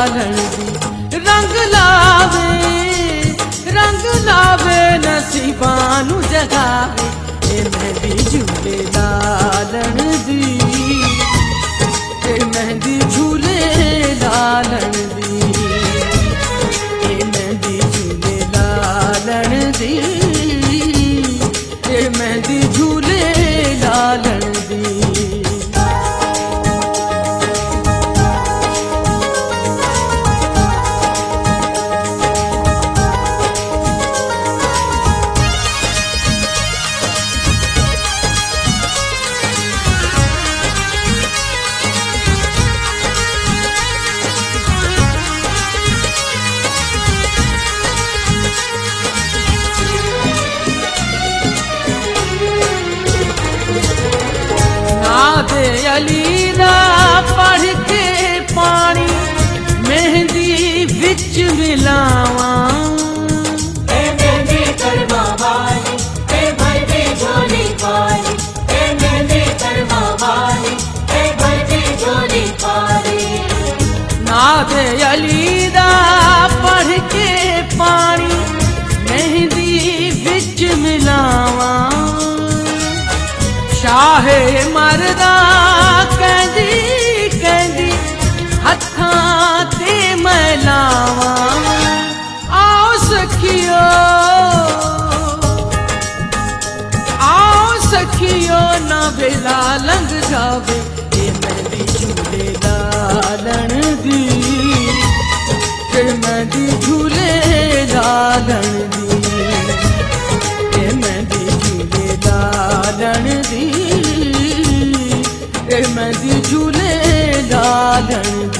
लालण दी रंग लावे नसीबां नू जगावे ए मेहंदी झूले लालण दी ए मेहंदी झूले लालण दी ए मेहंदी झूले लालण दी ए मेहंदी झूले लालण दी। नादे अली दा पढ़ के पानी मेहंदी विच मिलावा ए मेहंदी करवा वाली ए भरती झोली पाली ए मेहंदी करवा वाली ए भरती झोली पाली। नादे अली दा पढ़ के पानी मेहंदी विच मिलावा शाहे मरदा कहंदी कहंदी हत्थां ते मैं लावा आओ सखियो ना वेला लंघ जावे ए मेहंदी झूले लालण दी ए मेहंदी झूले लालण दी ए मेहंदी झूले लालण दी ए मेहंदी झूले लालण दी।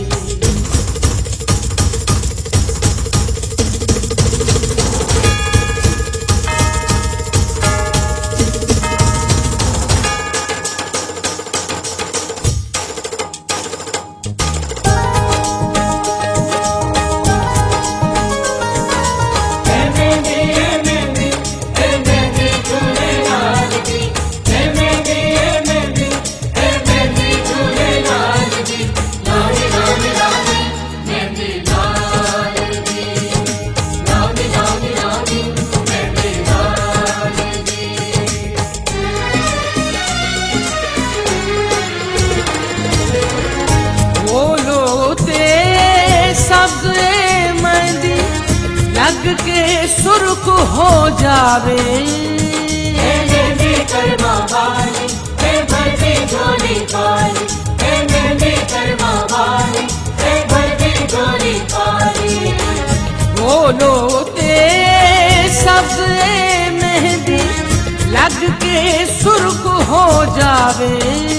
लग के सुर्ख हो जावे ए मेहंदी करवा वाली ए भरती झोली पाली ए मेहंदी करवा वाली ए भरती झोली पाली। बोलो ते सब्ज मेहंदी लग के सुर्ख हो जावे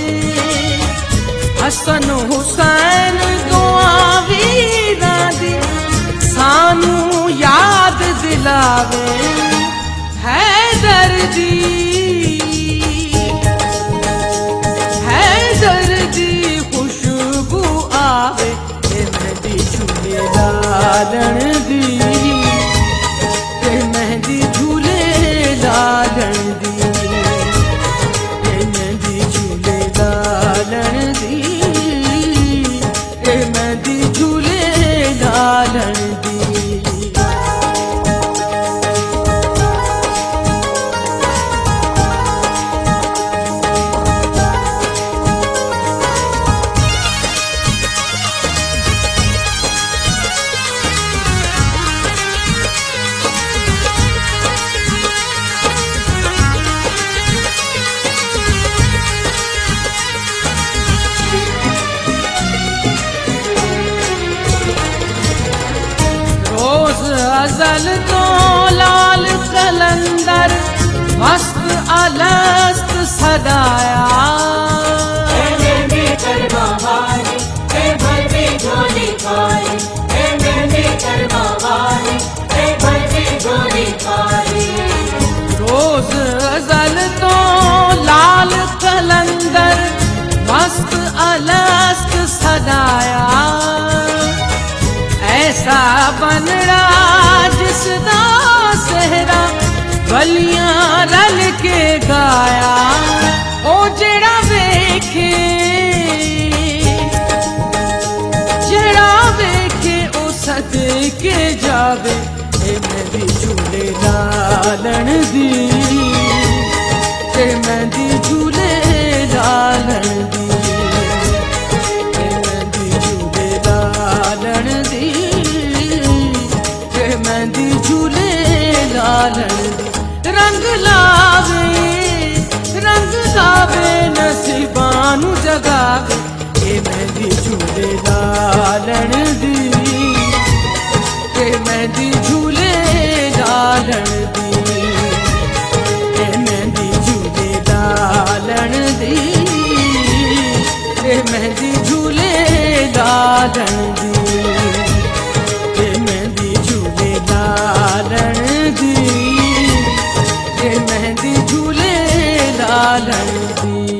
हसन हुसैन दुआ वीरां दी सानू याद दिलावे हैदर दी खुशबू आवे ए मेहंदी झूले लालण दी ए मेहंदी झूले लालण दी ए मेहंदी झूले लालण दी ए मेहंदी झूले लालण दी। अज़ल तो लाल कलंदर मस्त अलस्त सदाया ए मेहंदी करवा वाली ए भरती झोली पाली ए मेहंदी करवा वाली ए भरती झोली पाली। रोज अज़ल तो लाल कलंदर मस्त अलस्त सदाया ऐसा बनड़ा जिसदा सेहरा गलियां रल के गाया ओ जेड़ा वेखे लगा के मेहंदी झूले लालण दी, मेहंदी झूले लालण दी, मेहंदी झूले लालण दी, मेहंदी झूले लालण दी, मेहंदी झूले लालण दी, मेहंदी झूले लालण दी।